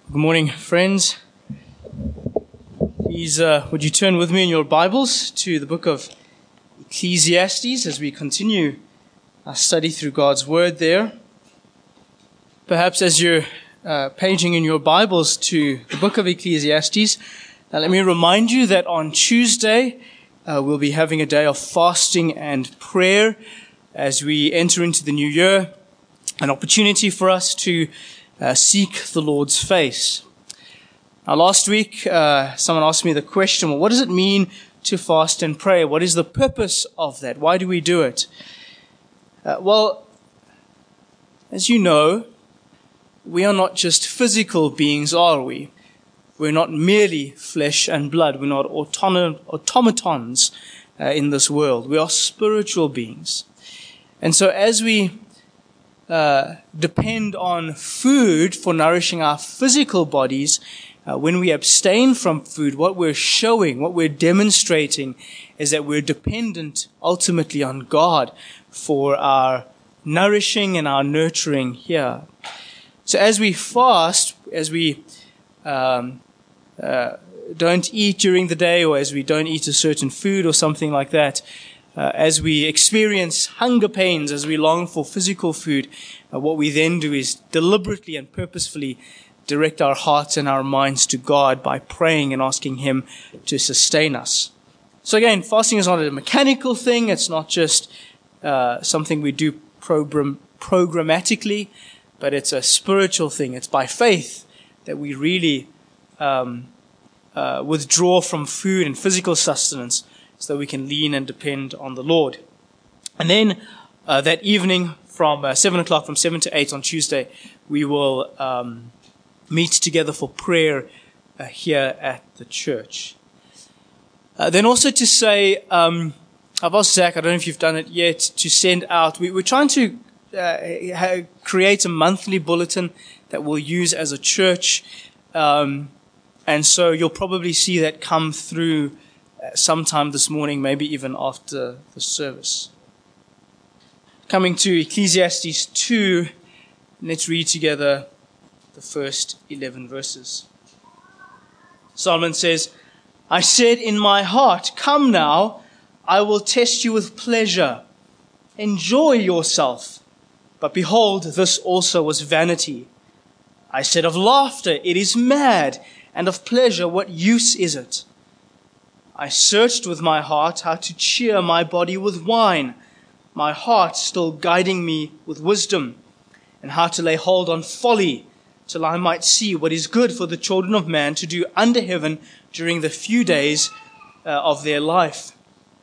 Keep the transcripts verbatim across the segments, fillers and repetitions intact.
Good morning, friends. Please, uh, would you turn with me in your Bibles to the book of Ecclesiastes as we continue our study through God's Word there. Perhaps as you're uh, paging in your Bibles to the book of Ecclesiastes, uh, let me remind you that on Tuesday uh, we'll be having a day of fasting and prayer as we enter into the new year, an opportunity for us to Uh, seek the Lord's face. Now, last week, uh, someone asked me the question, well, what does it mean to fast and pray? What is the purpose of that? Why do we do it? Uh, well, as you know, we are not just physical beings, are we? We're not merely flesh and blood. We're not auton- automatons uh, in this world. We are spiritual beings. And so as we Uh, depend on food for nourishing our physical bodies, uh, when we abstain from food, what we're showing, what we're demonstrating is that we're dependent ultimately on God for our nourishing and our nurturing here. So as we fast, as we um, uh, don't eat during the day, or as we don't eat a certain food or something like that, Uh, as we experience hunger pains, as we long for physical food, uh, what we then do is deliberately and purposefully direct our hearts and our minds to God by praying and asking Him to sustain us. So again, fasting is not a mechanical thing. It's not just uh, something we do program- programmatically, but it's a spiritual thing. It's by faith that we really um, uh, withdraw from food and physical sustenance, so that we can lean and depend on the Lord. And then uh, that evening from uh, seven o'clock, from seven to eight on Tuesday, we will um, meet together for prayer uh, here at the church. Uh, then also to say, um, I've asked Zach, I don't know if you've done it yet, to send out, we, we're trying to uh, ha- create a monthly bulletin that we'll use as a church. Um, and so you'll probably see that come through sometime this morning, maybe even after the service. Coming to Ecclesiastes two, let's read together the first eleven verses. Solomon says, I said in my heart, come now, I will test you with pleasure. Enjoy yourself. But behold, this also was vanity. I said of laughter, it is mad, and of pleasure, what use is it? I searched with my heart how to cheer my body with wine, my heart still guiding me with wisdom, and how to lay hold on folly, till I might see what is good for the children of man to do under heaven during the few days uh, of their life.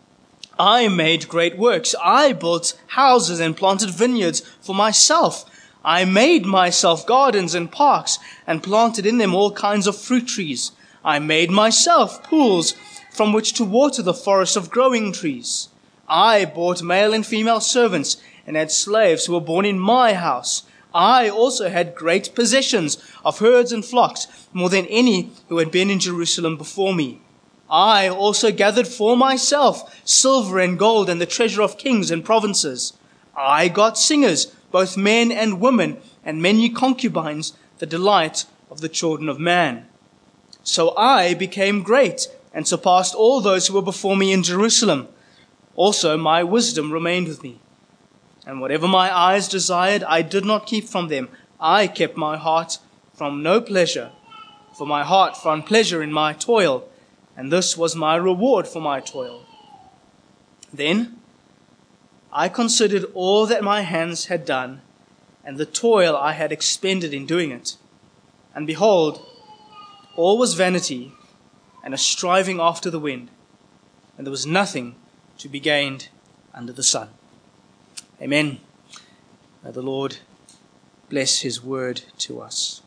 I made great works. I built houses and planted vineyards for myself. I made myself gardens and parks, and planted in them all kinds of fruit trees. I made myself pools from which to water the forest of growing trees. I bought male and female servants, and had slaves who were born in my house. I also had great possessions of herds and flocks, more than any who had been in Jerusalem before me. I also gathered for myself silver and gold, and the treasure of kings and provinces. I got singers, both men and women, and many concubines, the delight of the children of man. So I became great, and surpassed all those who were before me in Jerusalem. Also my wisdom remained with me. And whatever my eyes desired, I did not keep from them. I kept my heart from no pleasure, for my heart found pleasure in my toil, and this was my reward for my toil. Then I considered all that my hands had done, and the toil I had expended in doing it. And behold, all was vanity, and a striving after the wind, and there was nothing to be gained under the sun. Amen. May the Lord bless His word to us.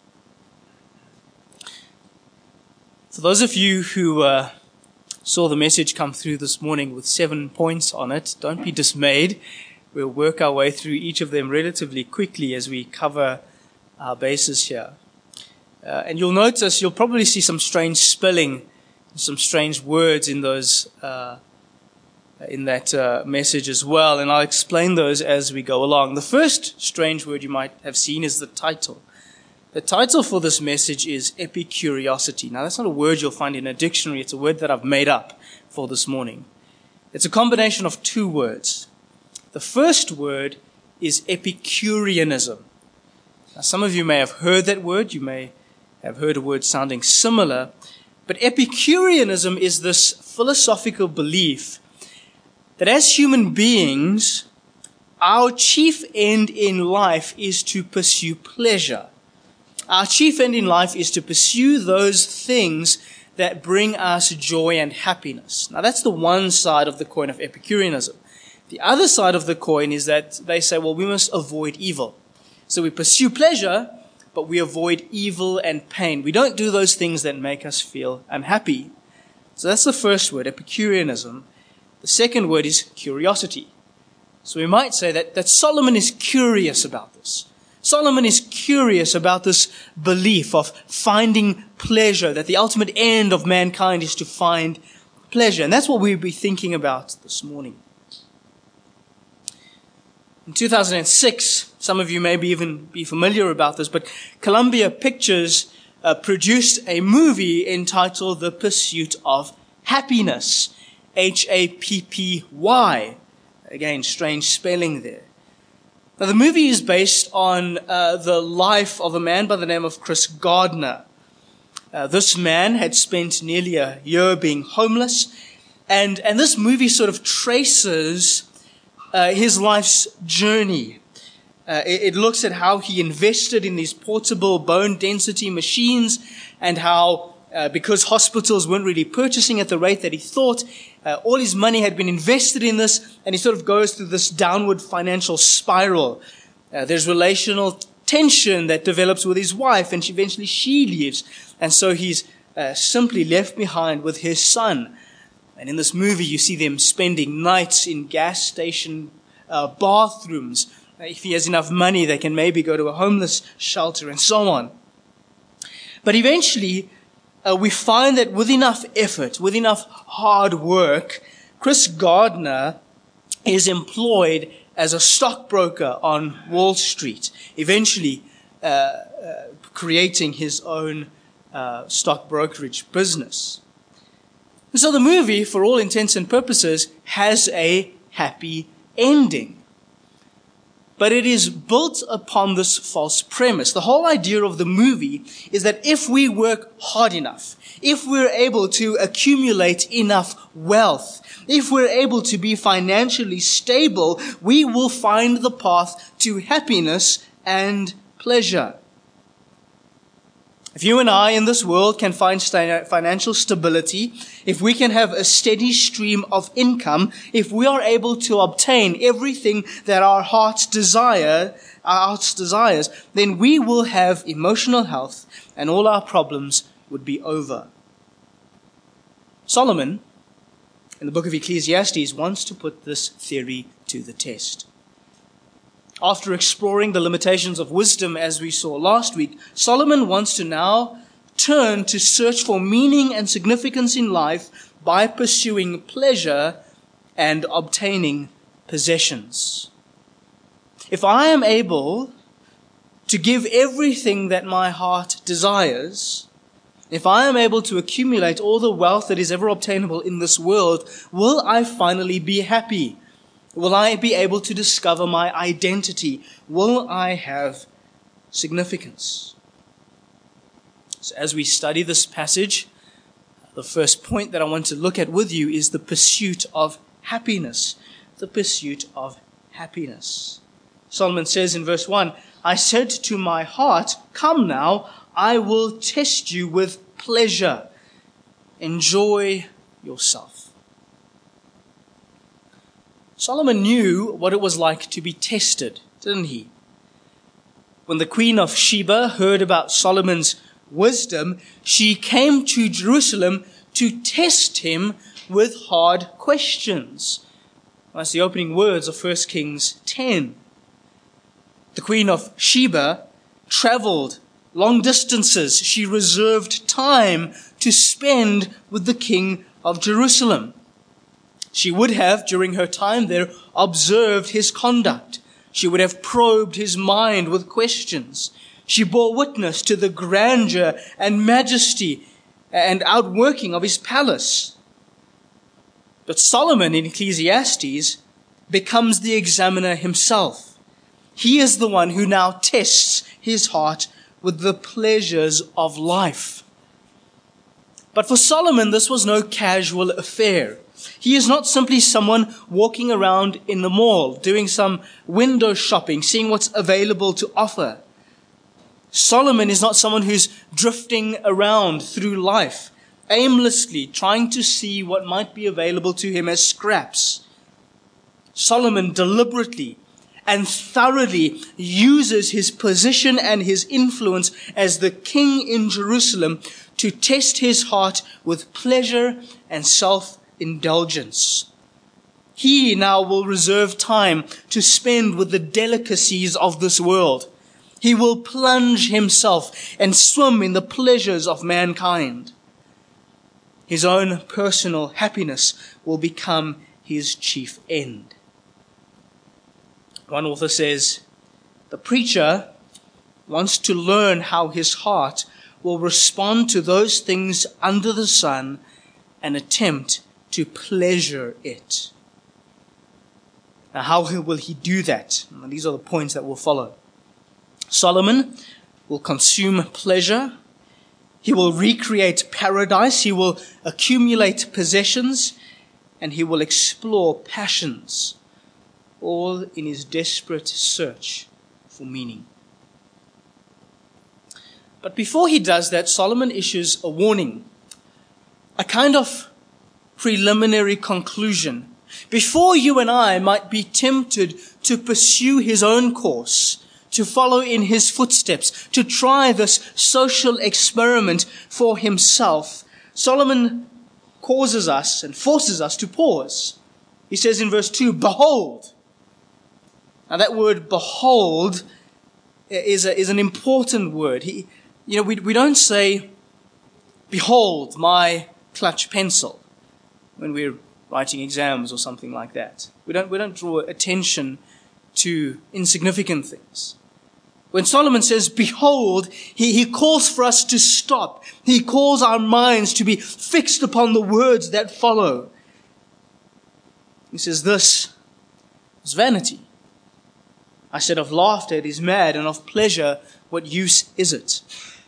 For those of you who uh, saw the message come through this morning with seven points on it, don't be dismayed. We'll work our way through each of them relatively quickly as we cover our bases here. Uh, and you'll notice, you'll probably see some strange spelling, some strange words in those, uh, in that uh, message as well, and I'll explain those as we go along. The first strange word you might have seen is the title. The title for this message is Epicuriosity. Now, that's not a word you'll find in a dictionary. It's a word that I've made up for this morning. It's a combination of two words. The first word is Epicureanism. Now, some of you may have heard that word. You may have heard a word sounding similar. But Epicureanism is this philosophical belief that as human beings, our chief end in life is to pursue pleasure. Our chief end in life is to pursue those things that bring us joy and happiness. Now, that's the one side of the coin of Epicureanism. The other side of the coin is that they say, well, we must avoid evil. So we pursue pleasure, but we avoid evil and pain. We don't do those things that make us feel unhappy. So that's the first word, Epicureanism. The second word is curiosity. So we might say that, that Solomon is curious about this. Solomon is curious about this belief of finding pleasure, that the ultimate end of mankind is to find pleasure. And that's what we'll be thinking about this morning. In two thousand six, some of you may be even be familiar about this, but Columbia Pictures uh, produced a movie entitled The Pursuit of Happiness. H A P P Y. Again, strange spelling there. Now, the movie is based on uh, the life of a man by the name of Chris Gardner. Uh, this man had spent nearly a year being homeless, and, and this movie sort of traces uh, his life's journey. Uh, it, it looks at how he invested in these portable bone density machines and how, uh, because hospitals weren't really purchasing at the rate that he thought, Uh, all his money had been invested in this, and he sort of goes through this downward financial spiral. Uh, there's relational tension that develops with his wife, and she, eventually she leaves. And so he's uh, simply left behind with his son. And in this movie, you see them spending nights in gas station uh, bathrooms. Uh, if he has enough money, they can maybe go to a homeless shelter and so on. But eventually, Uh, we find that with enough effort, with enough hard work, Chris Gardner is employed as a stockbroker on Wall Street, eventually uh, uh, creating his own uh, stock brokerage business. And so the movie, for all intents and purposes, has a happy ending. But it is built upon this false premise. The whole idea of the movie is that if we work hard enough, if we're able to accumulate enough wealth, if we're able to be financially stable, we will find the path to happiness and pleasure. If you and I in this world can find financial stability, if we can have a steady stream of income, if we are able to obtain everything that our hearts desire, our hearts desires, then we will have emotional health and all our problems would be over. Solomon, in the book of Ecclesiastes, wants to put this theory to the test. After exploring the limitations of wisdom, as we saw last week, Solomon wants to now turn to search for meaning and significance in life by pursuing pleasure and obtaining possessions. If I am able to give everything that my heart desires, if I am able to accumulate all the wealth that is ever obtainable in this world, will I finally be happy? Will I be able to discover my identity? Will I have significance? So as we study this passage, the first point that I want to look at with you is the pursuit of happiness. The pursuit of happiness. Solomon says in verse one, I said to my heart, come now, I will test you with pleasure. Enjoy yourself. Solomon knew what it was like to be tested, didn't he? When the Queen of Sheba heard about Solomon's wisdom, she came to Jerusalem to test him with hard questions. That's the opening words of First Kings ten. The Queen of Sheba traveled long distances. She reserved time to spend with the King of Jerusalem. She would have, during her time there, observed his conduct. She would have probed his mind with questions. She bore witness to the grandeur and majesty and outworking of his palace. But Solomon in Ecclesiastes becomes the examiner himself. He is the one who now tests his heart with the pleasures of life. But for Solomon, this was no casual affair. He is not simply someone walking around in the mall, doing some window shopping, seeing what's available to offer. Solomon is not someone who's drifting around through life, aimlessly trying to see what might be available to him as scraps. Solomon deliberately and thoroughly uses his position and his influence as the king in Jerusalem to test his heart with pleasure and self-indulgence. He now will reserve time to spend with the delicacies of this world. He will plunge himself and swim in the pleasures of mankind. His own personal happiness will become his chief end. One author says, the preacher wants to learn how his heart will respond to those things under the sun and attempt to pleasure it. Now, how will he do that? Well, these are the points that will follow. Solomon will consume pleasure. He will recreate paradise. He will accumulate possessions. And he will explore passions, all in his desperate search for meaning. But before he does that, Solomon issues a warning, a kind of preliminary conclusion. Before you and I might be tempted to pursue his own course, to follow in his footsteps, to try this social experiment for himself, Solomon causes us and forces us to pause. He says in verse two, behold. Now that word behold is, a, is an important word. He, you know, we, we don't say, behold my clutch pencil when we're writing exams or something like that. We don't, we don't draw attention to insignificant things. When Solomon says, behold, he, he calls for us to stop. He calls our minds to be fixed upon the words that follow. He says, this is vanity. I said of laughter, it is mad, and of pleasure, what use is it?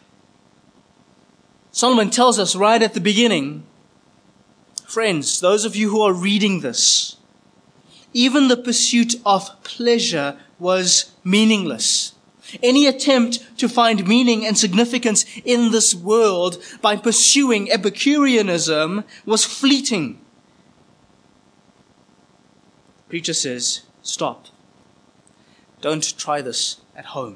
Solomon tells us right at the beginning, friends, those of you who are reading this, even the pursuit of pleasure was meaningless. Any attempt to find meaning and significance in this world by pursuing Epicureanism was fleeting. The preacher says, stop. Don't try this at home.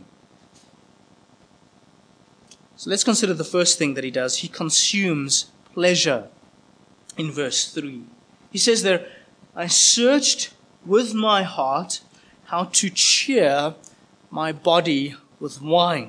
So let's consider the first thing that he does. He consumes pleasure in verse three. He says there, I searched with my heart how to cheer my body with wine.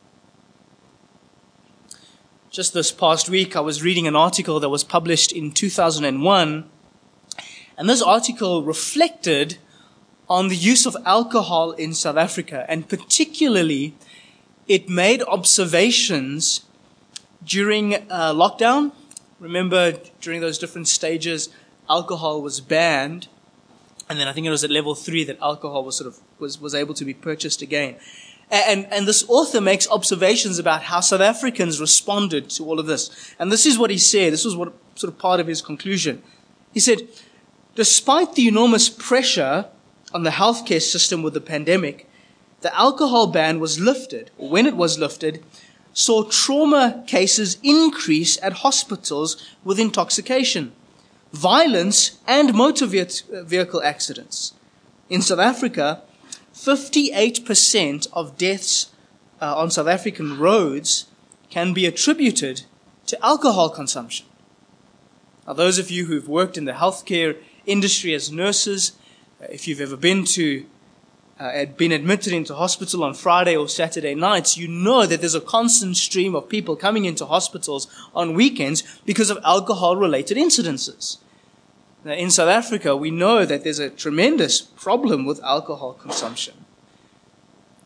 Just this past week, I was reading an article that was published in two thousand one, and this article reflected on the use of alcohol in South Africa, and particularly it made observations during uh, lockdown. Remember, during those different stages, alcohol was banned, and then I think it was at level three that alcohol was sort of was, was able to be purchased again. And, and this author makes observations about how South Africans responded to all of this. And this is what he said. This was what sort of part of his conclusion. He said, despite the enormous pressure on the healthcare system with the pandemic, the alcohol ban was lifted, or when it was lifted, saw trauma cases increase at hospitals with intoxication, violence, and motor vehicle accidents. In South Africa, fifty-eight percent of deaths uh, on South African roads can be attributed to alcohol consumption. Now, those of you who've worked in the healthcare industry as nurses, uh, if you've ever been to, uh, been admitted into hospital on Friday or Saturday nights, you know that there's a constant stream of people coming into hospitals on weekends because of alcohol-related incidences. Now, in South Africa, we know that there's a tremendous problem with alcohol consumption.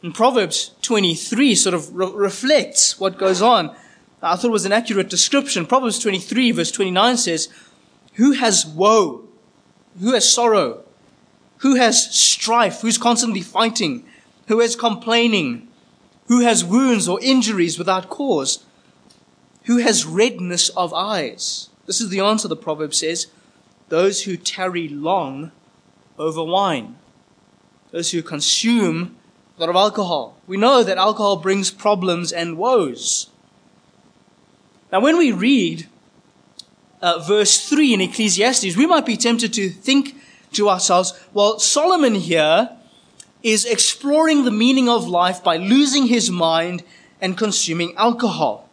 And Proverbs twenty-three sort of re- reflects what goes on. I thought it was an accurate description. Proverbs twenty-three verse twenty-nine says, "Who has woe? Who has sorrow? Who has strife? Who's constantly fighting? Who has complaining? Who has wounds or injuries without cause? Who has redness of eyes?" This is the answer the proverb says. "Those who tarry long over wine." Those who consume a lot of alcohol. We know that alcohol brings problems and woes. Now when we read uh, verse three in Ecclesiastes, we might be tempted to think to ourselves, well, Solomon here is exploring the meaning of life by losing his mind and consuming alcohol.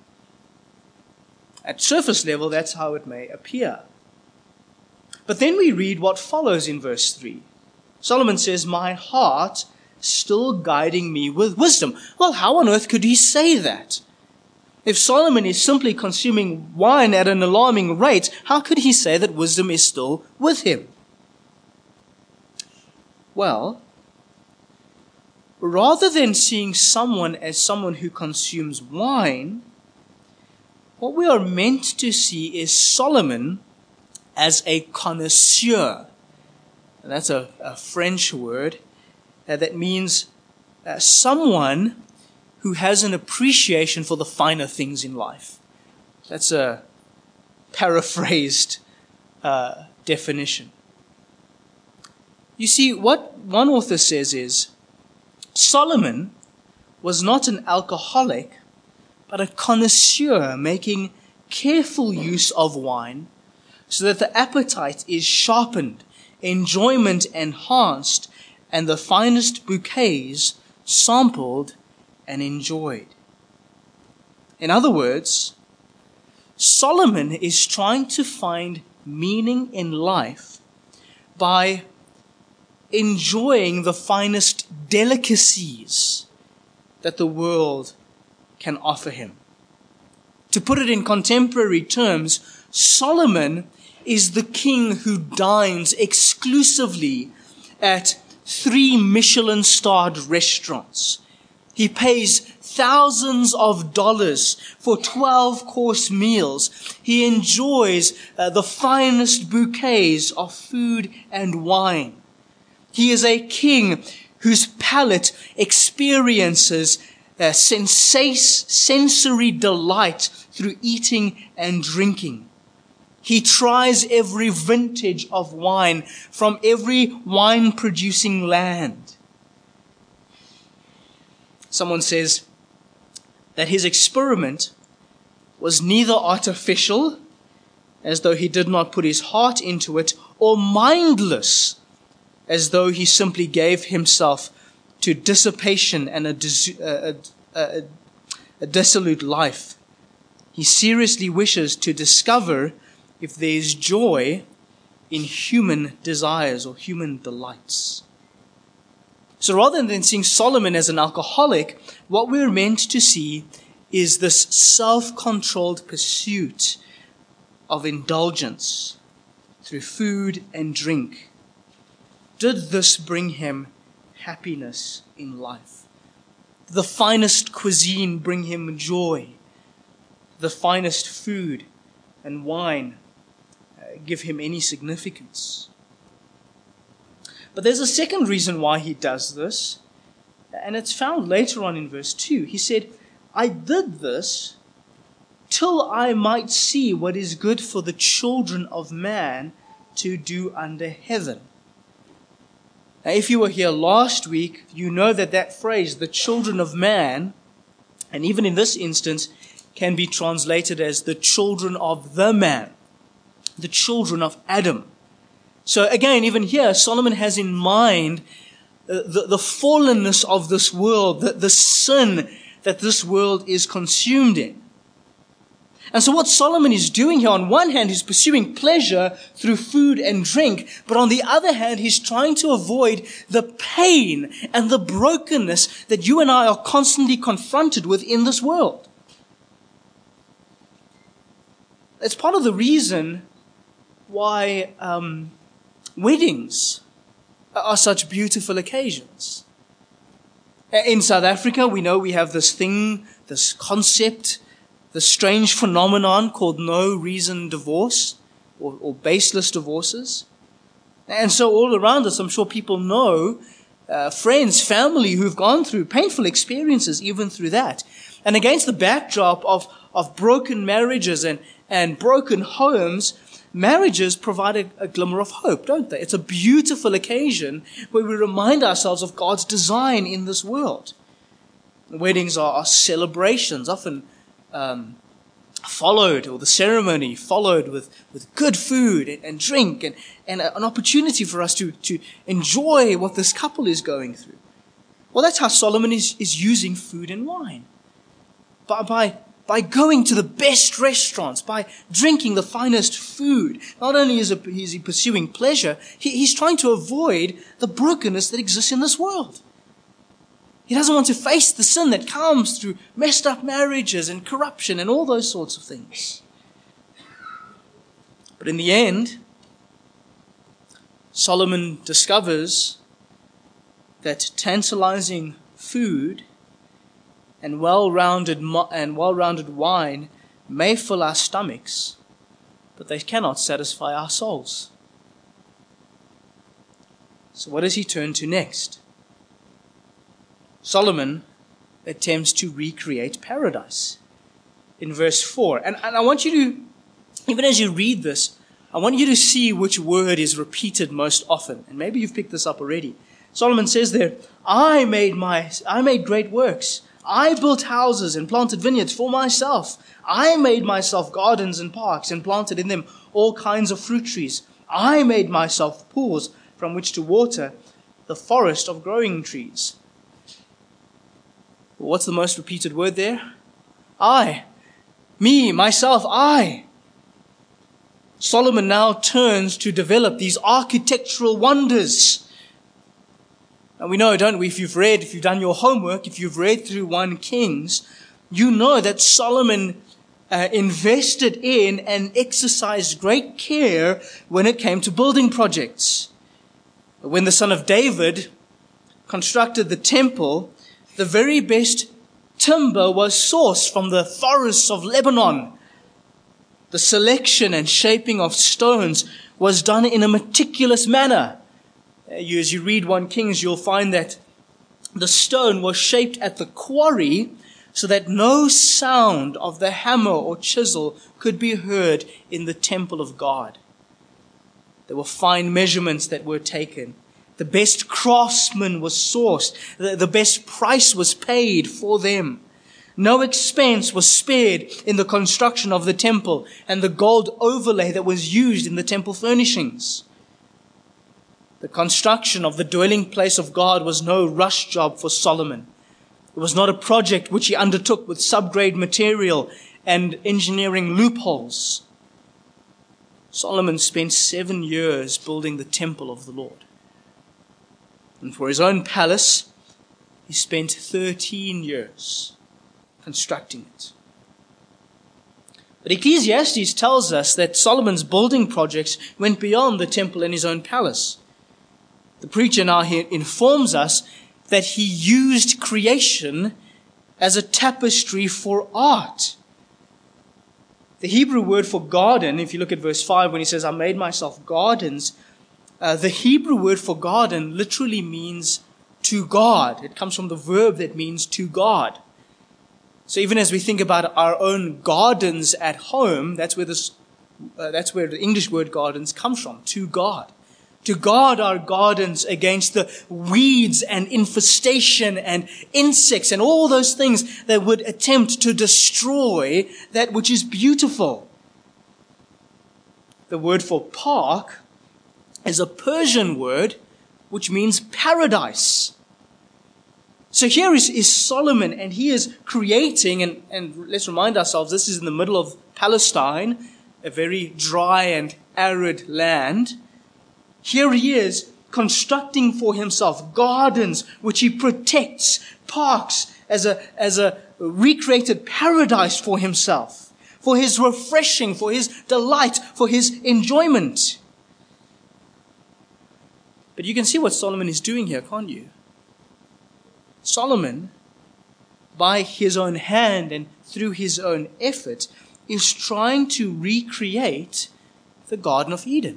At surface level, that's how it may appear. But then we read what follows in verse three. Solomon says, "My heart still guiding me with wisdom." Well, how on earth could he say that? If Solomon is simply consuming wine at an alarming rate, how could he say that wisdom is still with him? Well, rather than seeing someone as someone who consumes wine, what we are meant to see is Solomon as a connoisseur. And that's a, a French word uh, that means uh, someone who has an appreciation for the finer things in life. That's a paraphrased uh, definition. You see, what one author says is, Solomon was not an alcoholic, but a connoisseur making careful use of wine so that the appetite is sharpened, enjoyment enhanced, and the finest bouquets sampled and enjoyed. In other words, Solomon is trying to find meaning in life by enjoying the finest delicacies that the world can offer him. To put it in contemporary terms, Solomon is the king who dines exclusively at three Michelin-starred restaurants. He pays thousands of dollars for twelve-course meals. He enjoys uh, the finest bouquets of food and wine. He is a king whose palate experiences uh, sensas- sensory delight through eating and drinking. He tries every vintage of wine from every wine-producing land. Someone says that his experiment was neither artificial, as though he did not put his heart into it, or mindless, as though he simply gave himself to dissipation and a, dis- a, a, a, a dissolute life. He seriously wishes to discover if there is joy in human desires or human delights. So rather than seeing Solomon as an alcoholic, what we're meant to see is this self-controlled pursuit of indulgence through food and drink. Did this bring him happiness in life? Did the finest cuisine bring him joy? The finest food and wine uh, give him any significance? But there's a second reason why he does this, and it's found later on in verse two. He said, "I did this till I might see what is good for the children of man to do under heaven." Now, if you were here last week, you know that that phrase, the children of man, and even in this instance, can be translated as the children of the man, the children of Adam. So again, even here, Solomon has in mind uh, the, the fallenness of this world, the, the sin that this world is consumed in. And so what Solomon is doing here, on one hand, he's pursuing pleasure through food and drink, but on the other hand, he's trying to avoid the pain and the brokenness that you and I are constantly confronted with in this world. It's part of the reason why um, weddings are such beautiful occasions. In South Africa, we know we have this thing, this concept, this strange phenomenon called no reason divorce or, or baseless divorces. And so all around us, I'm sure people know uh, friends, family who've gone through painful experiences even through that. And against the backdrop of, of broken marriages and, and broken homes, marriages provide a, a glimmer of hope, don't they? It's a beautiful occasion where we remind ourselves of God's design in this world. Weddings are, are celebrations, often um, followed, or the ceremony followed with, with good food and, and drink and, and a, an opportunity for us to, to enjoy what this couple is going through. Well, that's how Solomon is, is using food and wine. By, by, by going to the best restaurants, by drinking the finest food. Not only is, it, is he pursuing pleasure, he, he's trying to avoid the brokenness that exists in this world. He doesn't want to face the sin that comes through messed up marriages and corruption and all those sorts of things. But in the end, Solomon discovers that tantalizing food and well-rounded and well-rounded wine may fill our stomachs, but they cannot satisfy our souls. So what does he turn to next? Solomon attempts to recreate paradise in verse four. And, and I want you to, even as you read this, I want you to see which word is repeated most often. And maybe you've picked this up already. Solomon says there, I made my, I made great works. I built houses and planted vineyards for myself. I made myself gardens and parks and planted in them all kinds of fruit trees. I made myself pools from which to water the forest of growing trees. What's the most repeated word there? I. Me, myself, I. Solomon now turns to develop these architectural wonders. And we know, don't we, if you've read, if you've done your homework, if you've read through First Kings, you know that Solomon uh, invested in and exercised great care when it came to building projects. When the son of David constructed the temple, the very best timber was sourced from the forests of Lebanon. The selection and shaping of stones was done in a meticulous manner. You, as you read First Kings, you'll find that the stone was shaped at the quarry so that no sound of the hammer or chisel could be heard in the temple of God. There were fine measurements that were taken. The best craftsman was sourced. The, the best price was paid for them. No expense was spared in the construction of the temple and the gold overlay that was used in the temple furnishings. The construction of the dwelling place of God was no rush job for Solomon. It was not a project which he undertook with subgrade material and engineering loopholes. Solomon spent seven years building the temple of the Lord. And for his own palace, he spent thirteen years constructing it. But Ecclesiastes tells us that Solomon's building projects went beyond the temple and his own palace. The preacher now here informs us that he used creation as a tapestry for art. The Hebrew word for garden, if you look at verse five, when he says, I made myself gardens, uh, the Hebrew word for garden literally means to God. It comes from the verb that means to God. So even as we think about our own gardens at home, that's where this, uh, that's where the English word gardens comes from, to God. To guard our gardens against the weeds and infestation and insects and all those things that would attempt to destroy that which is beautiful. The word for park is a Persian word which means paradise. So here is, is Solomon, and he is creating, and, and let's remind ourselves, this is in the middle of Palestine, a very dry and arid land. Here he is constructing for himself gardens which he protects, parks as a, as a recreated paradise for himself, for his refreshing, for his delight, for his enjoyment. But you can see what Solomon is doing here, can't you? Solomon, by his own hand and through his own effort, is trying to recreate the Garden of Eden.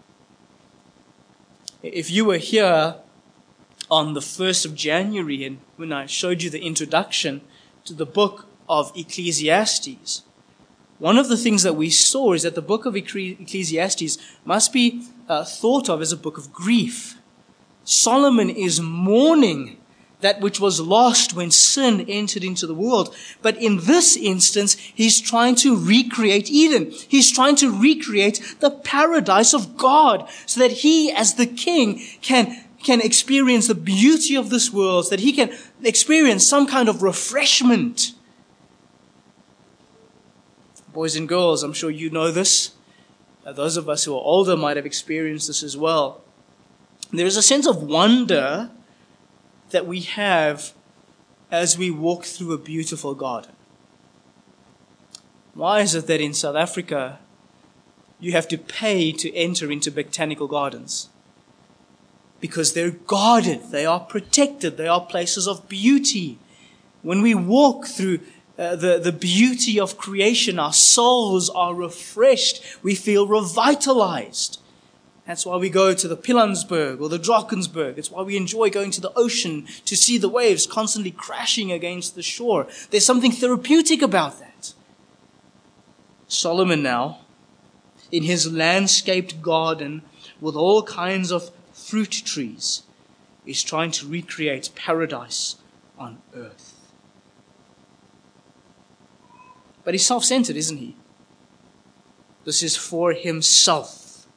If you were here on the first of January and when I showed you the introduction to the book of Ecclesiastes, one of the things that we saw is that the book of Ecclesiastes must be uh, thought of as a book of grief. Solomon is mourning that which was lost when sin entered into the world. But in this instance, he's trying to recreate Eden. He's trying to recreate the paradise of God so that he, as the king, can, can experience the beauty of this world, so that he can experience some kind of refreshment. Boys and girls, I'm sure you know this. Uh, those of us who are older might have experienced this as well. There is a sense of wonder that we have as we walk through a beautiful garden. Why is it that in South Africa you have to pay to enter into botanical gardens? Because they're guarded, they are protected, they are places of beauty. When we walk through uh, the, the beauty of creation, our souls are refreshed, we feel revitalized. That's why we go to the Pilanesberg or the Drakensberg. It's why we enjoy going to the ocean to see the waves constantly crashing against the shore. There's something therapeutic about that. Solomon now, in his landscaped garden with all kinds of fruit trees, is trying to recreate paradise on earth. But he's self-centered, isn't he? This is for himself.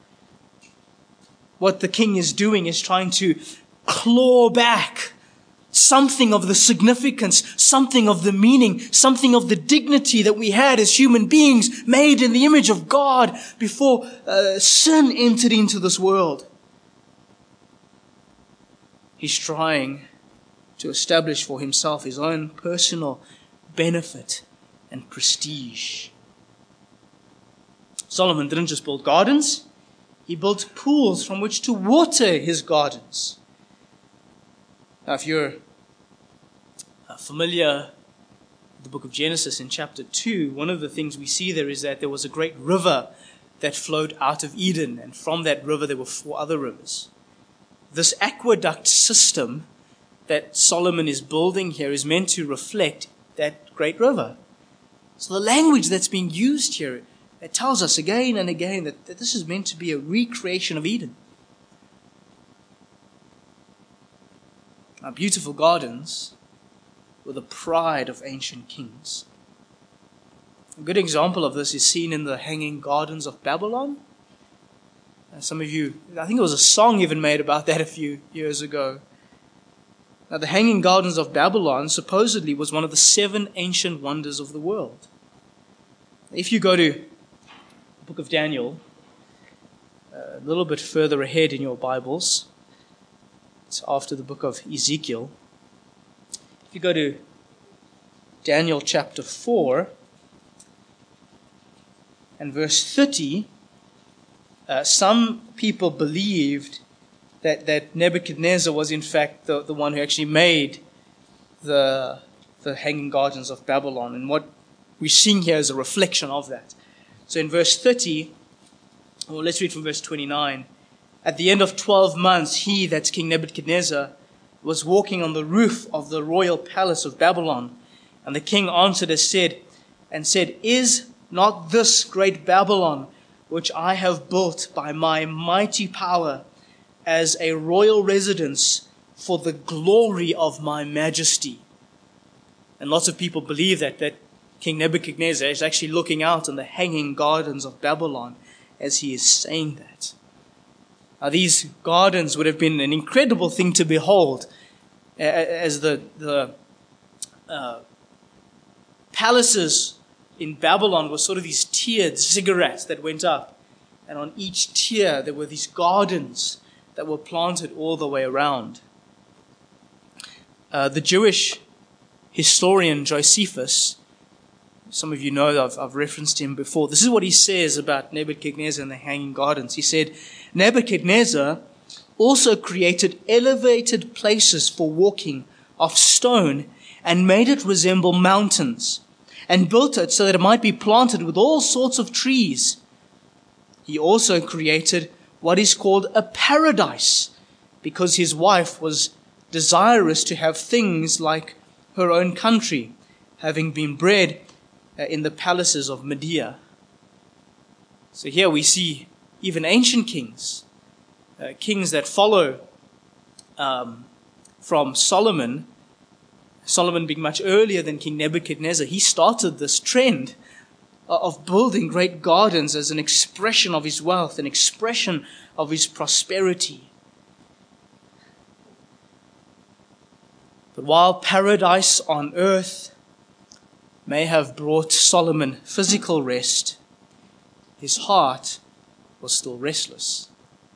What the king is doing is trying to claw back something of the significance, something of the meaning, something of the dignity that we had as human beings made in the image of God before uh, sin entered into this world. He's trying to establish for himself his own personal benefit and prestige. Solomon didn't just build gardens. He built pools from which to water his gardens. Now, if you're familiar with the book of Genesis in chapter two, one of the things we see there is that there was a great river that flowed out of Eden, and from that river there were four other rivers. This aqueduct system that Solomon is building here is meant to reflect that great river. So the language that's being used here, it tells us again and again that, that this is meant to be a recreation of Eden. Our beautiful gardens were the pride of ancient kings. A good example of this is seen in the Hanging Gardens of Babylon. Uh, some of you, I think it was a song even made about that a few years ago. Now, the Hanging Gardens of Babylon supposedly was one of the seven ancient wonders of the world. If you go to book of Daniel, a little bit further ahead in your Bibles, it's after the book of Ezekiel. If you go to Daniel chapter four and verse thirty, uh, some people believed that, that Nebuchadnezzar was in fact the, the one who actually made the, the Hanging Gardens of Babylon, and what we're seeing here is a reflection of that. So in verse thirty, or let's read from verse twenty-nine. At the end of twelve months, he, that's King Nebuchadnezzar, was walking on the roof of the royal palace of Babylon. And the king answered and said, and said, "Is not this great Babylon, which I have built by my mighty power, as a royal residence for the glory of my majesty?" And lots of people believe that, that King Nebuchadnezzar is actually looking out on the Hanging Gardens of Babylon as he is saying that. Now, these gardens would have been an incredible thing to behold, as the, the uh, palaces in Babylon were sort of these tiered ziggurats that went up. And on each tier there were these gardens that were planted all the way around. Uh, the Jewish historian Josephus, some of you know that I've, I've referenced him before. This is what he says about Nebuchadnezzar and the Hanging Gardens. He said, "Nebuchadnezzar also created elevated places for walking of stone and made it resemble mountains, and built it so that it might be planted with all sorts of trees. He also created what is called a paradise, because his wife was desirous to have things like her own country, having been bred in the palaces of Media. So here we see even ancient kings, uh, kings that follow um, from Solomon, Solomon being much earlier than King Nebuchadnezzar. He started this trend of building great gardens as an expression of his wealth, an expression of his prosperity. But while paradise on earth may have brought Solomon physical rest, his heart was still restless.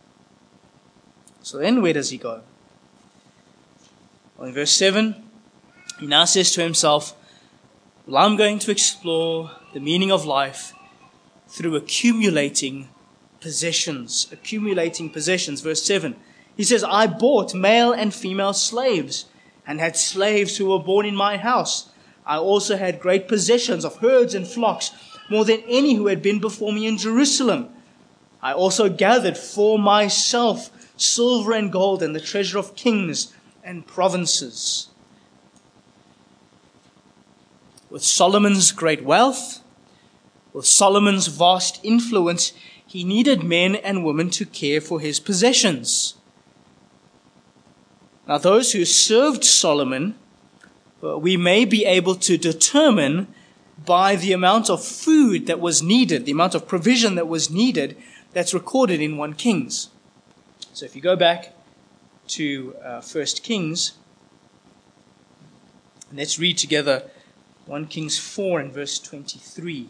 So then where does he go? Well, in verse seven, he now says to himself, well, I'm going to explore the meaning of life through accumulating possessions. Accumulating possessions. Verse seven, he says, I bought male and female slaves and had slaves who were born in my house. I also had great possessions of herds and flocks, more than any who had been before me in Jerusalem. I also gathered for myself silver and gold and the treasure of kings and provinces. With Solomon's great wealth, with Solomon's vast influence, he needed men and women to care for his possessions. Now, those who served Solomon, we may be able to determine by the amount of food that was needed, the amount of provision that was needed, that's recorded in First Kings. So if you go back to uh, First Kings, let's read together First Kings four and verse twenty-three.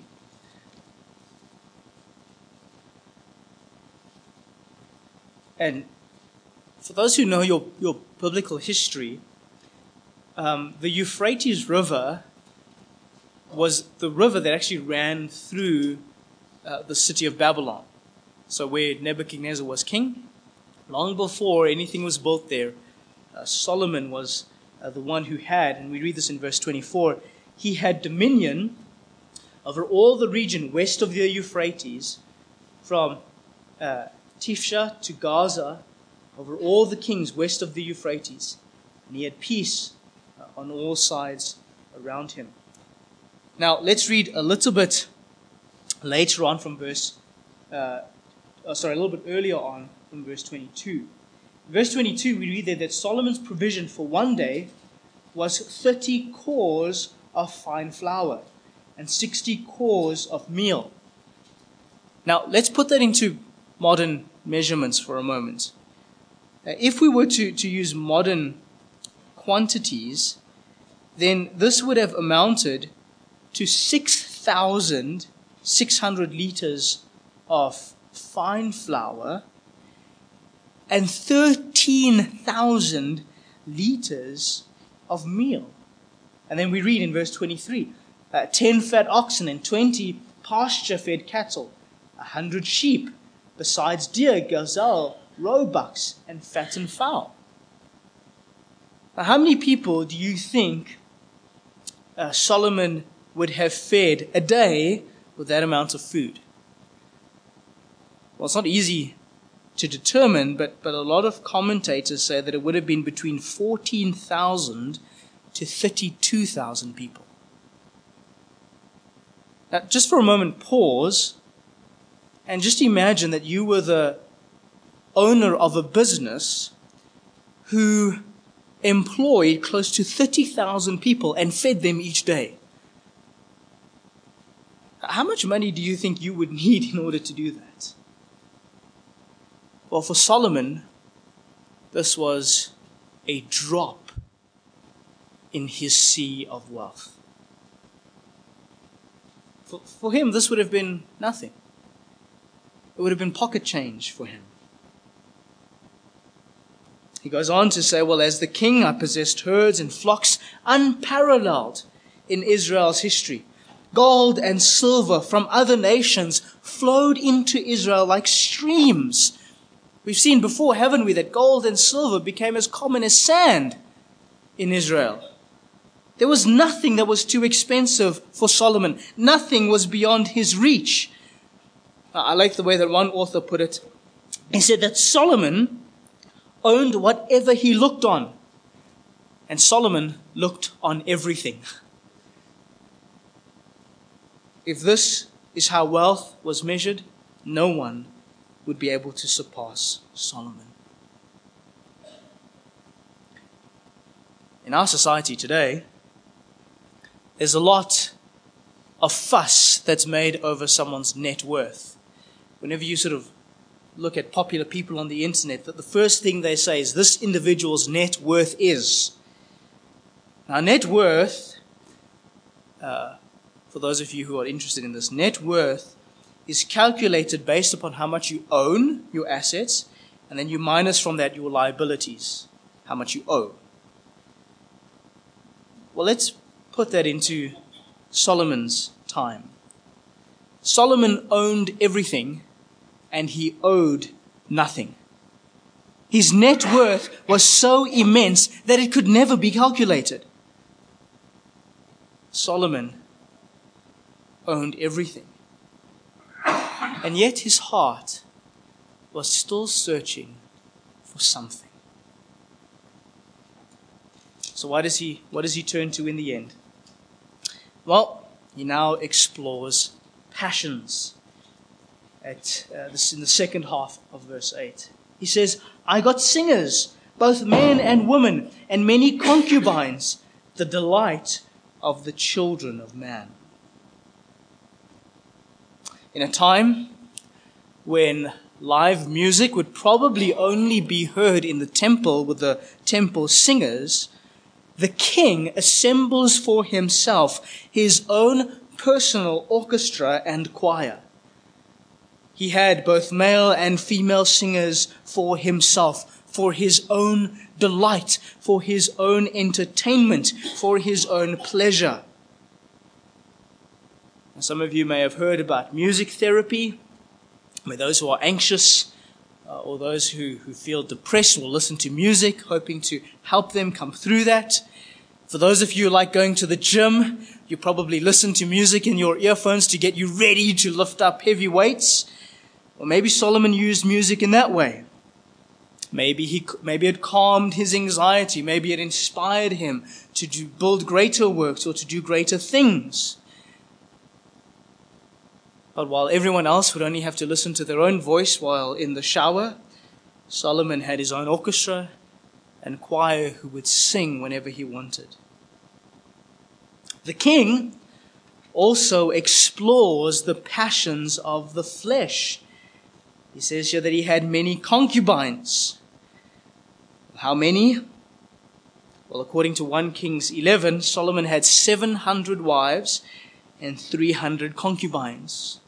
And for those who know your, your biblical history, um, the Euphrates River was the river that actually ran through uh, the city of Babylon. So where Nebuchadnezzar was king, long before anything was built there, uh, Solomon was uh, the one who had, and we read this in verse twenty-four, he had dominion over all the region west of the Euphrates, from uh, Tifsha to Gaza, over all the kings west of the Euphrates, and he had peace uh, on all sides around him. Now, let's read a little bit later on from verse, uh, oh, sorry, a little bit earlier on from verse twenty-two. In verse twenty-two, we read there that Solomon's provision for one day was thirty cors of fine flour and sixty cors of meal. Now, let's put that into modern measurements for a moment. Uh, if we were to, to use modern quantities, then this would have amounted to six thousand six hundred liters of fine flour and thirteen thousand liters of meal. And then we read in verse twenty-three, uh, ten fat oxen and twenty pasture-fed cattle, a hundred sheep, besides deer, gazelle, roebucks, and fattened fowl. Now, how many people do you think uh, Solomon would have fed a day with that amount of food? Well, it's not easy to determine, but, but a lot of commentators say that it would have been between fourteen thousand to thirty-two thousand people. Now, just for a moment, pause and just imagine that you were the owner of a business who employed close to thirty thousand people and fed them each day. How much money do you think you would need in order to do that? Well, for Solomon, this was a drop in his sea of wealth. For, for him, this would have been nothing. It would have been pocket change for him. He goes on to say, well, as the king, I possessed herds and flocks unparalleled in Israel's history. Gold and silver from other nations flowed into Israel like streams. We've seen before, haven't we, that gold and silver became as common as sand in Israel. There was nothing that was too expensive for Solomon. Nothing was beyond his reach. I like the way that one author put it. He said that Solomon owned whatever he looked on. And Solomon looked on everything. If this is how wealth was measured, no one would be able to surpass Solomon. In our society today, there's a lot of fuss that's made over someone's net worth. Whenever you sort of look at popular people on the internet, that the first thing they say is this individual's net worth is. Now, net worth, uh, for those of you who are interested in this, net worth is calculated based upon how much you own, your assets, and then you minus from that your liabilities, how much you owe. Well, let's put that into Solomon's time. Solomon owned everything, and he owed nothing. His net worth was so immense that it could never be calculated. Solomon owned everything. And yet his heart was still searching for something. So what does he, what does he turn to in the end? Well, he now explores passions. At uh, this, in the second half of verse eight. He says, I got singers, both men and women, and many concubines, the delight of the children of man. In a time when live music would probably only be heard in the temple with the temple singers, the king assembles for himself his own personal orchestra and choir. He had both male and female singers for himself, for his own delight, for his own entertainment, for his own pleasure. And some of you may have heard about music therapy, where those who are anxious uh, or those who, who feel depressed will listen to music, hoping to help them come through that. For those of you who like going to the gym, you probably listen to music in your earphones to get you ready to lift up heavy weights. Or maybe Solomon used music in that way. Maybe he, maybe it calmed his anxiety. Maybe it inspired him to do, build greater works or to do greater things. But while everyone else would only have to listen to their own voice while in the shower, Solomon had his own orchestra and choir who would sing whenever he wanted. The king also explores the passions of the flesh. He says here that he had many concubines. How many? Well, according to First Kings eleven, Solomon had seven hundred wives and three hundred concubines.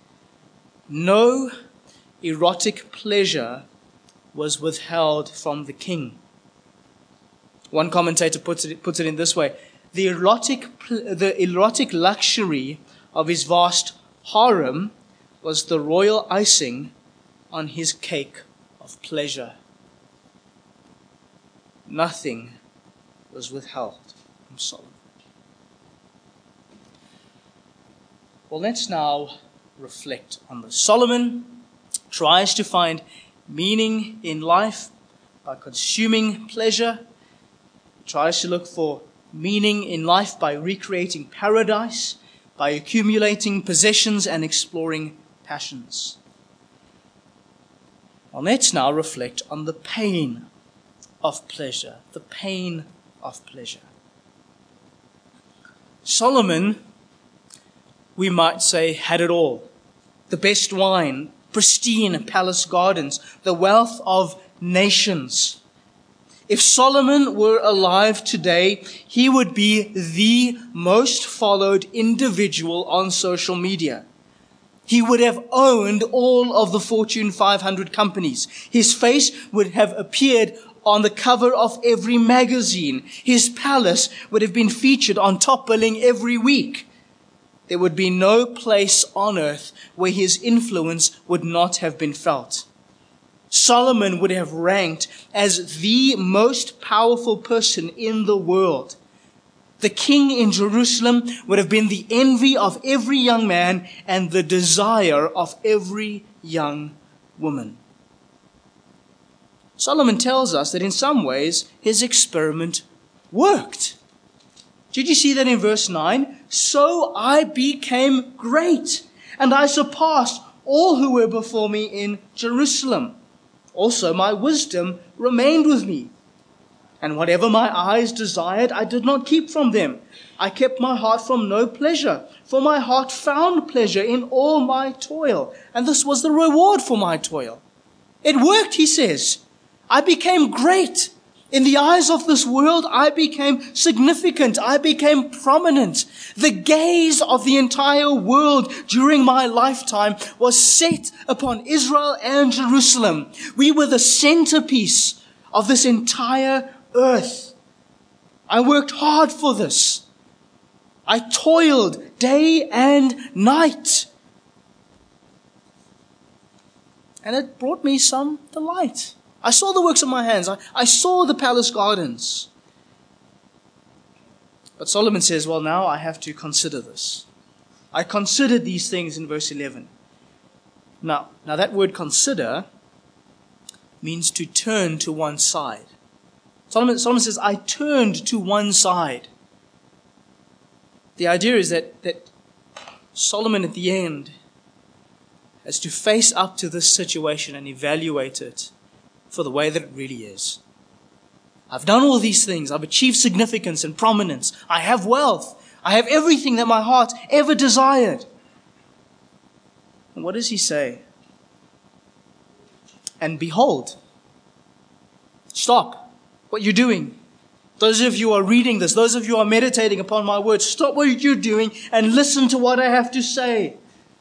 No erotic pleasure was withheld from the king. One commentator puts it, puts it in this way. The erotic, the erotic luxury of his vast harem was the royal icing on his cake of pleasure. Nothing was withheld from Solomon. Well, let's now reflect on this. Solomon tries to find meaning in life by consuming pleasure. He tries to look for meaning in life by recreating paradise, by accumulating possessions and exploring passions. Well, let's now reflect on the pain of pleasure, the pain of pleasure. Solomon, we might say, had it all. The best wine, pristine palace gardens, the wealth of nations. If Solomon were alive today, he would be the most followed individual on social media. He would have owned all of the Fortune five hundred companies. His face would have appeared on the cover of every magazine. His palace would have been featured on top billing every week. There would be no place on earth where his influence would not have been felt. Solomon would have ranked as the most powerful person in the world. The king in Jerusalem would have been the envy of every young man and the desire of every young woman. Solomon tells us that in some ways his experiment worked. Did you see that in verse nine? So I became great, and I surpassed all who were before me in Jerusalem. Also my wisdom remained with me. And whatever my eyes desired, I did not keep from them. I kept my heart from no pleasure, for my heart found pleasure in all my toil. And this was the reward for my toil. It worked, he says. I became great. In the eyes of this world, I became significant. I became prominent. The gaze of the entire world during my lifetime was set upon Israel and Jerusalem. We were the centerpiece of this entire earth. I worked hard for this. I toiled day and night. And it brought me some delight. I saw the works of my hands. I, I saw the palace gardens. But Solomon says, well, now I have to consider this. I considered these things in verse eleven. Now, now that word consider means to turn to one side. Solomon, Solomon says, I turned to one side. The idea is that, that Solomon at the end has to face up to this situation and evaluate it for the way that it really is. I've done all these things. I've achieved significance and prominence. I have wealth. I have everything that my heart ever desired. And what does he say? And behold, stop what you're doing. Those of you who are reading this, those of you who are meditating upon my words, stop what you're doing and listen to what I have to say.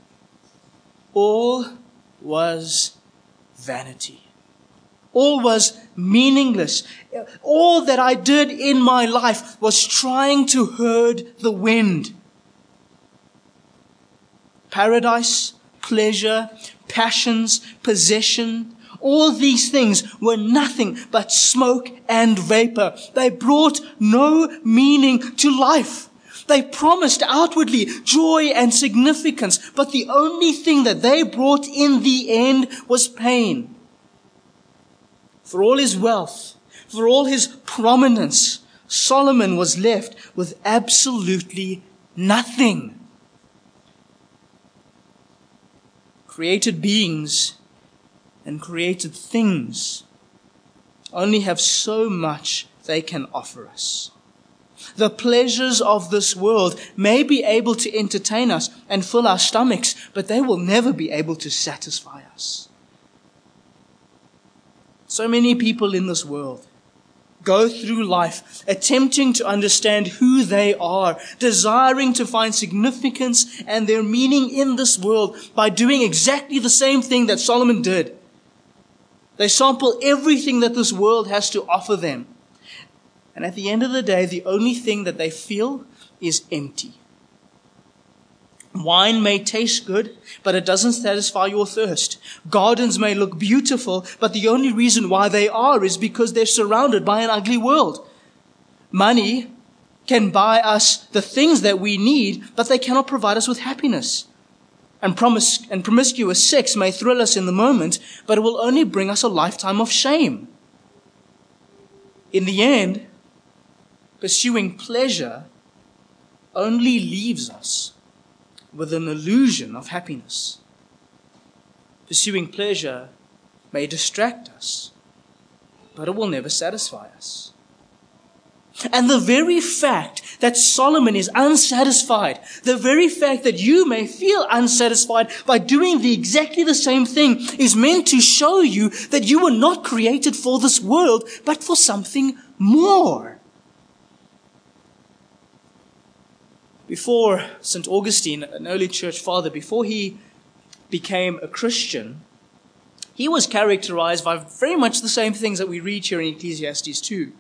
All was vanity. All was meaningless. All that I did in my life was trying to herd the wind. Paradise, pleasure, passions, possession, all these things were nothing but smoke and vapor. They brought no meaning to life. They promised outwardly joy and significance, but the only thing that they brought in the end was pain. For all his wealth, for all his prominence, Solomon was left with absolutely nothing. Created beings and created things only have so much they can offer us. The pleasures of this world may be able to entertain us and fill our stomachs, but they will never be able to satisfy us. So many people in this world go through life attempting to understand who they are, desiring to find significance and their meaning in this world by doing exactly the same thing that Solomon did. They sample everything that this world has to offer them. And at the end of the day, the only thing that they feel is empty. Wine may taste good, but it doesn't satisfy your thirst. Gardens may look beautiful, but the only reason why they are is because they're surrounded by an ugly world. Money can buy us the things that we need, but they cannot provide us with happiness. And, promis- and promiscuous sex may thrill us in the moment, but it will only bring us a lifetime of shame. In the end, pursuing pleasure only leaves us with an illusion of happiness. Pursuing pleasure may distract us, but it will never satisfy us. And the very fact that Solomon is unsatisfied, the very fact that you may feel unsatisfied by doing the exactly the same thing is meant to show you that you were not created for this world, but for something more. Before Saint Augustine, an early church father, before he became a Christian, he was characterized by very much the same things that we read here in Ecclesiastes two.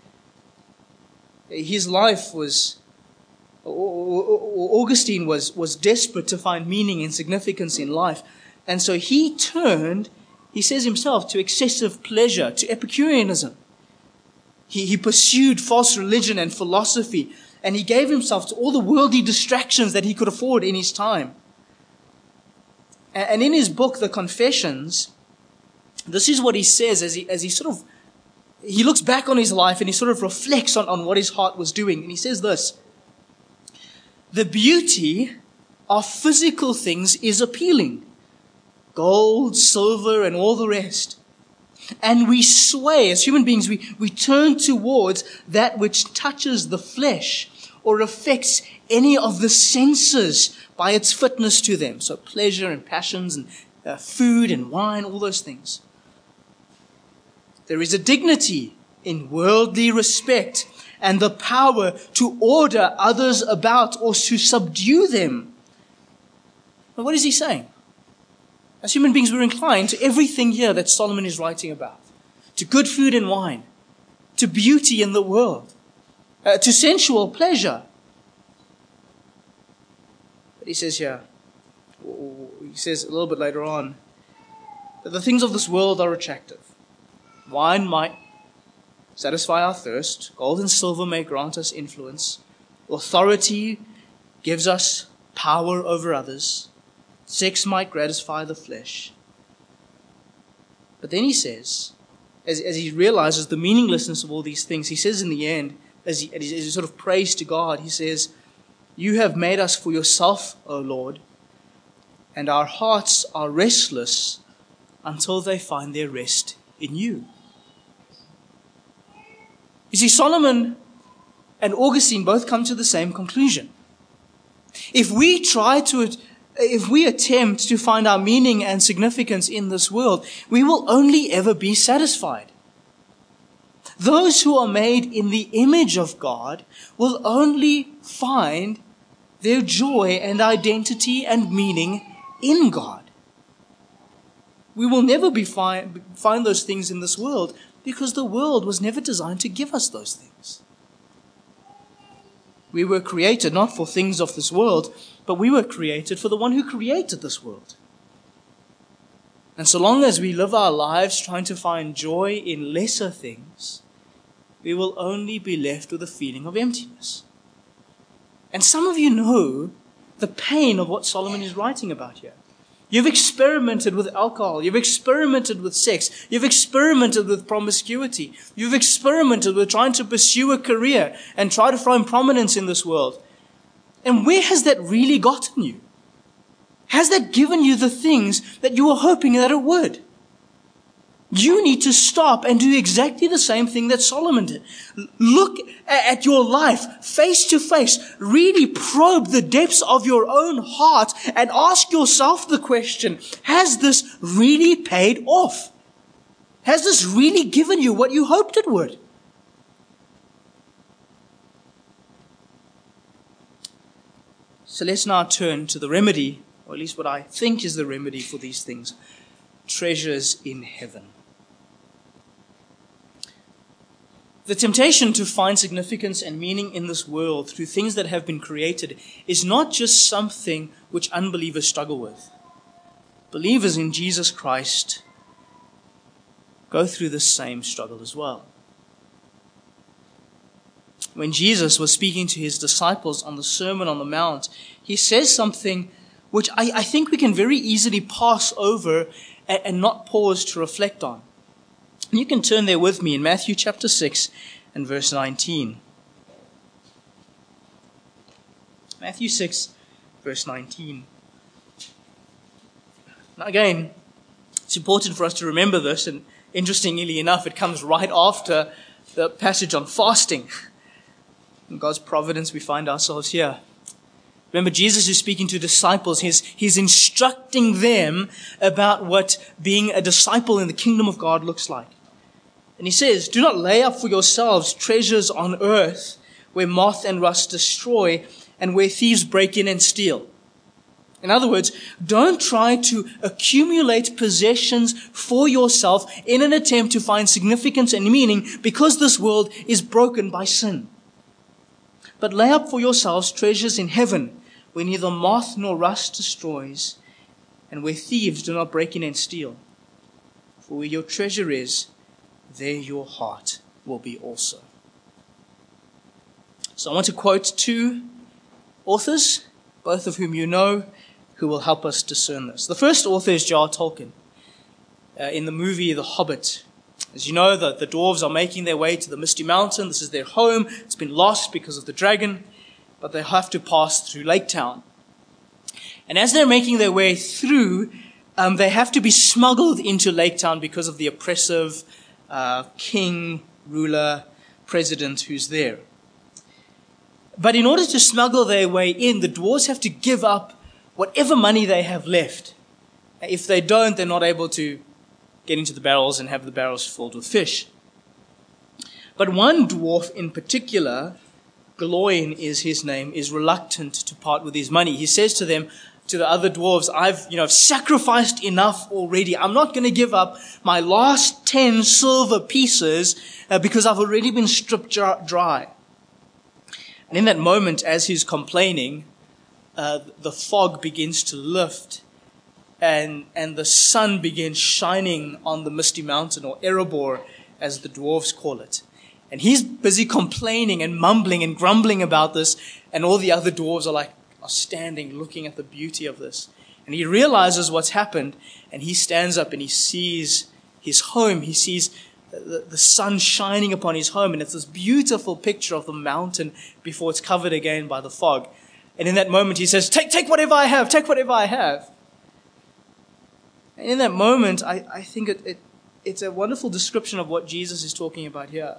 His life was, Augustine was, was desperate to find meaning and significance in life. And so he turned he says himself, to excessive pleasure, to Epicureanism. He, he pursued false religion and philosophy, and he gave himself to all the worldly distractions that he could afford in his time. And, and in his book, The Confessions, this is what he says as he, as he sort of, he looks back on his life and he sort of reflects on, on what his heart was doing. And he says this: the beauty of physical things is appealing. Gold, silver, and all the rest. And we sway, as human beings, we, we turn towards that which touches the flesh or affects any of the senses by its fitness to them. So pleasure and passions and uh, food and wine, all those things. There is a dignity in worldly respect and the power to order others about or to subdue them. But what is he saying? As human beings, we're inclined to everything here that Solomon is writing about. To good food and wine. To beauty in the world. Uh, to sensual pleasure. But he says here, he says a little bit later on, that the things of this world are attractive. Wine might satisfy our thirst. Gold and silver may grant us influence. Authority gives us power over others. Sex might gratify the flesh. But then he says, as, as he realizes the meaninglessness of all these things, he says in the end, as he, as he sort of prays to God, he says, you have made us for yourself, O Lord, and our hearts are restless until they find their rest in you. You see, Solomon and Augustine both come to the same conclusion. If we try to If we attempt to find our meaning and significance in this world, we will only ever be satisfied. Those who are made in the image of God will only find their joy and identity and meaning in God. We will never be find, find those things in this world because the world was never designed to give us those things. We were created not for things of this world, but we were created for the one who created this world. And so long as we live our lives trying to find joy in lesser things, we will only be left with a feeling of emptiness. And some of you know the pain of what Solomon is writing about here. You've experimented with alcohol. You've experimented with sex. You've experimented with promiscuity. You've experimented with trying to pursue a career and try to find prominence in this world. And where has that really gotten you? Has that given you the things that you were hoping that it would? You need to stop and do exactly the same thing that Solomon did. Look at your life face to face. Really probe the depths of your own heart and ask yourself the question, has this really paid off? Has this really given you what you hoped it would? So let's now turn to the remedy, or at least what I think is the remedy for these things. Treasures in heaven. The temptation to find significance and meaning in this world through things that have been created is not just something which unbelievers struggle with. Believers in Jesus Christ go through the same struggle as well. When Jesus was speaking to his disciples on the Sermon on the Mount, he says something which I, I think we can very easily pass over and, and not pause to reflect on. And you can turn there with me in Matthew chapter six and verse nineteen. Matthew six, verse nineteen. Now again, it's important for us to remember this, and interestingly enough, it comes right after the passage on fasting. In God's providence, we find ourselves here. Remember, Jesus is speaking to disciples. He's, he's instructing them about what being a disciple in the kingdom of God looks like. And he says, do not lay up for yourselves treasures on earth where moth and rust destroy and where thieves break in and steal. In other words, don't try to accumulate possessions for yourself in an attempt to find significance and meaning because this world is broken by sin. But lay up for yourselves treasures in heaven where neither moth nor rust destroys and where thieves do not break in and steal. For where your treasure is, there your heart will be also. So I want to quote two authors, both of whom you know, who will help us discern this. The first author is J R Tolkien. Uh, in the movie The Hobbit, as you know, the, the dwarves are making their way to the Misty Mountain. This is their home. It's been lost because of the dragon, but they have to pass through Lake Town. And as they're making their way through, um, they have to be smuggled into Lake Town because of the oppressive uh, king, ruler, president who's there. But in order to smuggle their way in, the dwarves have to give up whatever money they have left. If they don't, they're not able to get into the barrels and have the barrels filled with fish. But one dwarf in particular, Gloin is his name, is reluctant to part with his money. He says to them, to the other dwarves, I've, you know, sacrificed enough already. I'm not going to give up my last ten silver pieces uh, because I've already been stripped dry. And in that moment, as he's complaining, uh, the fog begins to lift. And, and the sun begins shining on the Misty Mountain, or Erebor, as the dwarves call it. And he's busy complaining and mumbling and grumbling about this. And all the other dwarves are like, are standing looking at the beauty of this. And he realizes what's happened. And he stands up and he sees his home. He sees the, the sun shining upon his home. And it's this beautiful picture of the mountain before it's covered again by the fog. And in that moment he says, take, take whatever I have, take whatever I have. And in that moment, I, I think it, it, it's a wonderful description of what Jesus is talking about here.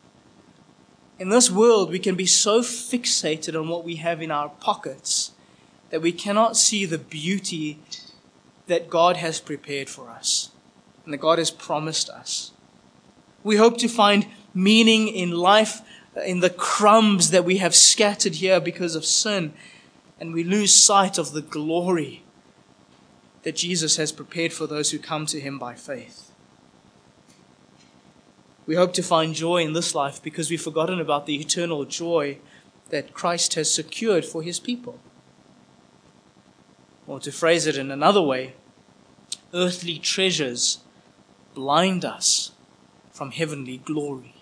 In this world, we can be so fixated on what we have in our pockets that we cannot see the beauty that God has prepared for us and that God has promised us. We hope to find meaning in life in the crumbs that we have scattered here because of sin, and we lose sight of the glory that Jesus has prepared for those who come to him by faith. We hope to find joy in this life because we've forgotten about the eternal joy that Christ has secured for his people. Or to phrase it in another way, earthly treasures blind us from heavenly glory.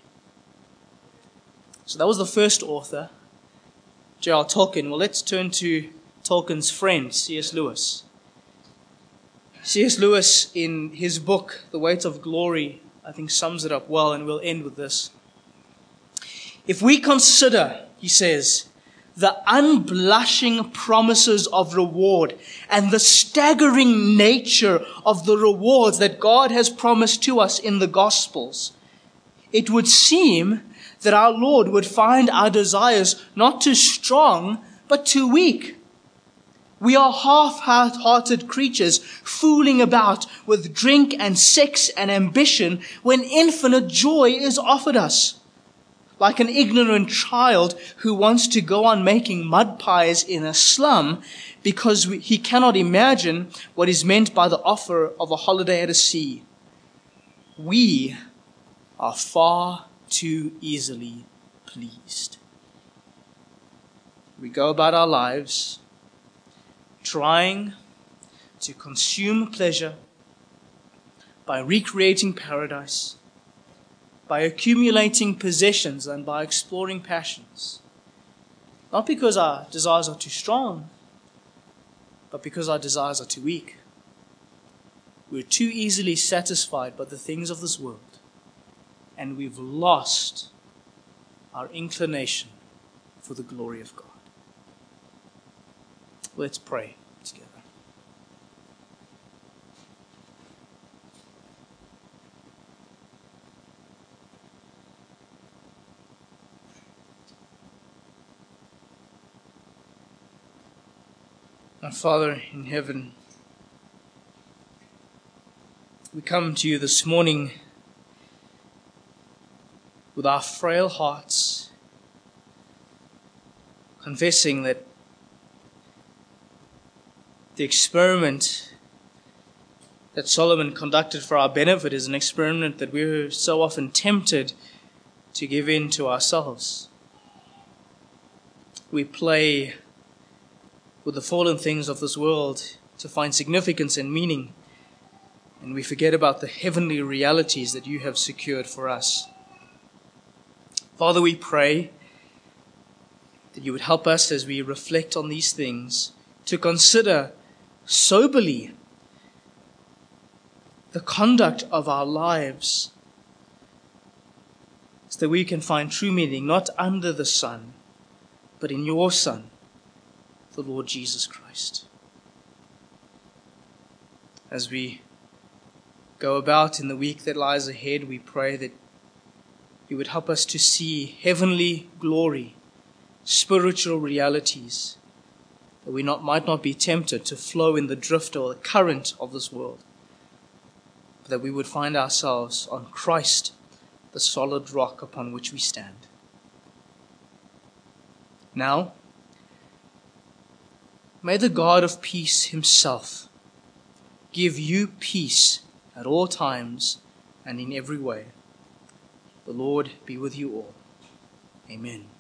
So that was the first author, J R Tolkien. Well, let's turn to Tolkien's friend, C S Lewis. C S Lewis, in his book, The Weight of Glory, I think sums it up well, and we'll end with this. If we consider, he says, the unblushing promises of reward and the staggering nature of the rewards that God has promised to us in the Gospels, it would seem that our Lord would find our desires not too strong, but too weak. We are half-hearted creatures fooling about with drink and sex and ambition when infinite joy is offered us. Like an ignorant child who wants to go on making mud pies in a slum because we, he cannot imagine what is meant by the offer of a holiday at a sea. We are far too easily pleased. We go about our lives trying to consume pleasure by recreating paradise, by accumulating possessions, and by exploring passions. Not because our desires are too strong, but because our desires are too weak. We're too easily satisfied by the things of this world, and we've lost our inclination for the glory of God. Let's pray together. Our Father in heaven, we come to you this morning with our frail hearts, confessing that the experiment that Solomon conducted for our benefit is an experiment that we're so often tempted to give in to ourselves. We play with the fallen things of this world to find significance and meaning. and we forget about the heavenly realities that you have secured for us. Father, we pray that you would help us as we reflect on these things to consider soberly the conduct of our lives, so that we can find true meaning not under the sun, but in your Son, the Lord Jesus Christ. As we go about in the week that lies ahead, we pray that you would help us to see heavenly glory, spiritual realities, that we not, might not be tempted to flow in the drift or the current of this world, but that we would find ourselves on Christ, the solid rock upon which we stand. Now, may the God of peace himself give you peace at all times and in every way. The Lord be with you all. Amen.